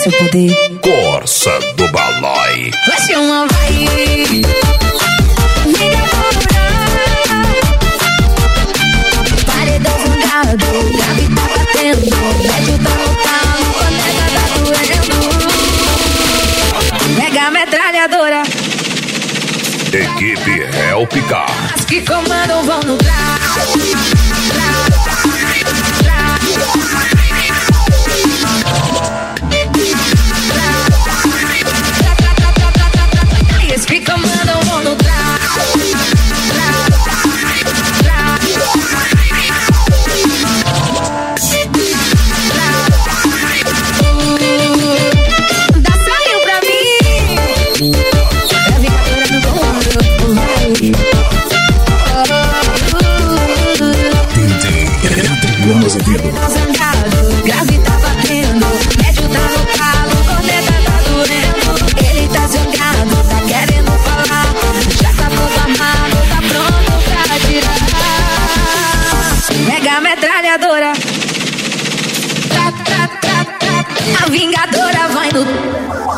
seu poder. Corsa do Balói. Vai ser uma vai. Paredão fungado, grave tá batendo. Médio tá lotado, colega tá doendo. Mega metralhadora. Equipe Helpicar. As que comandam vão no grau. As que comandam vão no grau. Dá saiu pra mim. É vingadora no mundo. Grave tá batendo, médio tá no calo, corneta tá doendo. Ele tá zangado, tá querendo falar. Já tá todo armado, tá pronto pra atirar. Mega metralhadora. A vingadora vai no